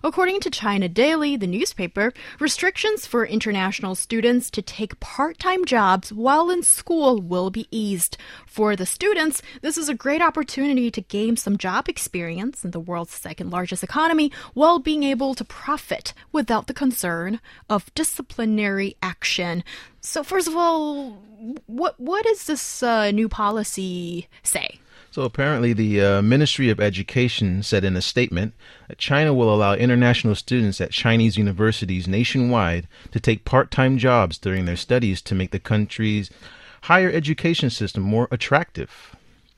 According to China Daily, the newspaper, restrictions for international students to take part-time jobs while in school will be eased. For the students, this is a great opportunity to gain some job experience in the world's second-largest economy while being able to profit without the concern of disciplinary action. So first of all, what does this new policy say? So apparently the Ministry of Education said in a statement that China will allow international students at Chinese universities nationwide to take part-time jobs during their studies to make the country's higher education system more attractive.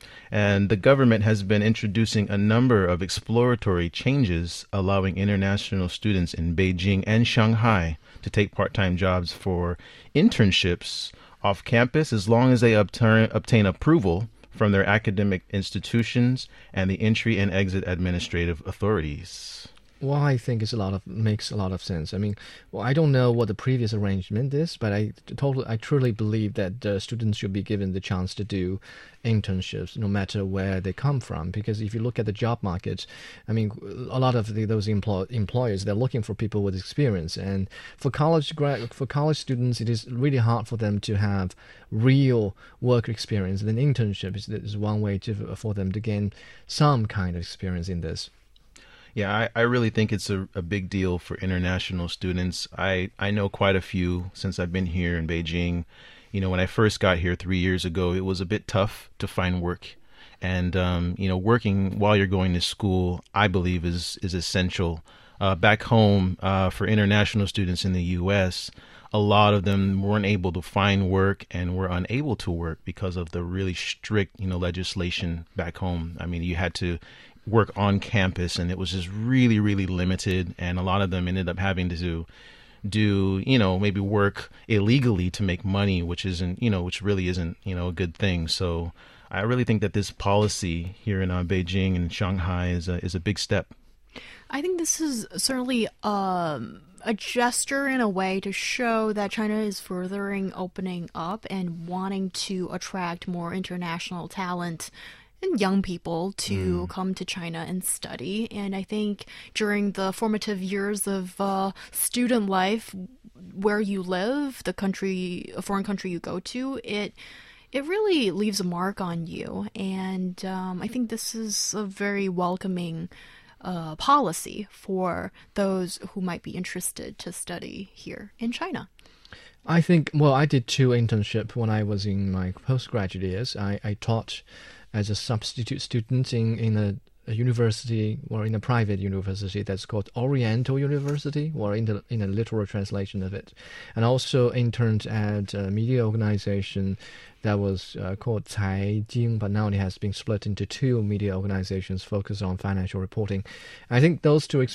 And the government has been introducing a number of exploratory changes allowing international students in Beijing and Shanghai to take part-time jobs for internships off campus as long as they obtain approval from their academic institutions and the entry and exit administrative authorities. Well, I think makes a lot of sense. I mean, I don't know what the previous arrangement is, but I truly believe that students should be given the chance to do internships, no matter where they come from. Because if you look at the job market, I mean, a lot of those employers, they're looking for people with experience, and for college students, it is really hard for them to have real work experience. And an internship is one way for them to gain some kind of experience in this. Yeah, I really think it's a big deal for international students. I know quite a few since I've been here in Beijing. You know, when I first got here 3 years ago, it was a bit tough to find work. And, working while you're going to school, I believe is essential. Back home, for international students in the U.S., a lot of them weren't able to find work and were unable to work because of the really strict, legislation back home. I mean, you had to work on campus, and it was just really, really limited. And a lot of them ended up having to do, maybe work illegally to make money, which really isn't, a good thing. So I really think that this policy here in Beijing and Shanghai is a big step. I think this is certainly a gesture in a way to show that China is furthering opening up and wanting to attract more international talent and young people to come to China and study. And I think during the formative years of student life, where you live, a foreign country you go to, it really leaves a mark on you. And I think this is a very welcoming policy for those who might be interested to study here in China. I think, I did 2 internships when I was in my postgraduate years. I taught as a substitute student in a university, or in a private university that's called Oriental University, or in a literal translation of it. And also interned at a media organization that was called Cai Jing, but now it has been split into 2 media organizations focused on financial reporting. I think those 2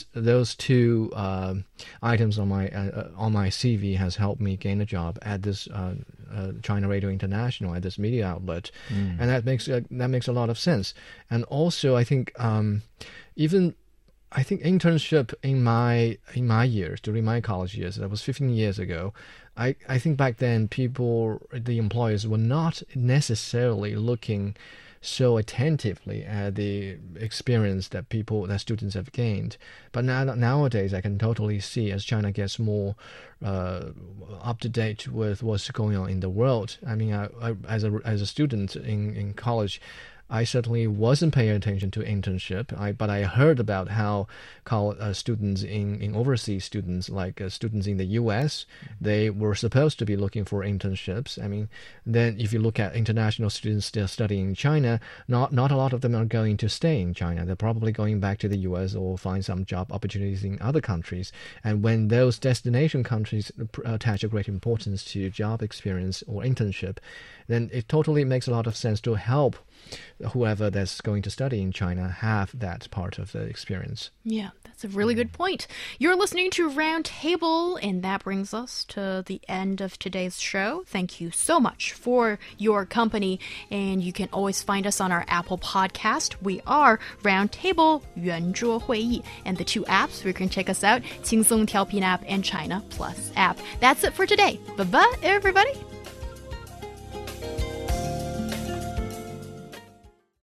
items on my CV has helped me gain a job at this China Radio International, at this media outlet, and that makes a lot of sense. And also, I think internship in my years, during my college years, that was 15 years ago, I think back then the employers were not necessarily looking so attentively at the experience that students have gained. But nowadays, I can totally see, as China gets more up to date with what's going on in the world. I mean, as a student in college, I certainly wasn't paying attention to internship, but I heard about how students in overseas students, like students in the U.S., they were supposed to be looking for internships. I mean, then if you look at international students still studying in China, not a lot of them are going to stay in China. They're probably going back to the U.S. or find some job opportunities in other countries. And when those destination countries attach a great importance to job experience or internship, then it totally makes a lot of sense to help whoever that's going to study in China have that part of the experience. Yeah, that's a really good point. You're listening to Roundtable, and that brings us to the end of today's show. Thank you so much for your company, and you can always find us on our Apple podcast. We are Roundtable 圆桌会议, and the 2 apps where you can check us out, 轻松调频 app and China Plus app. That's it for today. Bye-bye, everybody.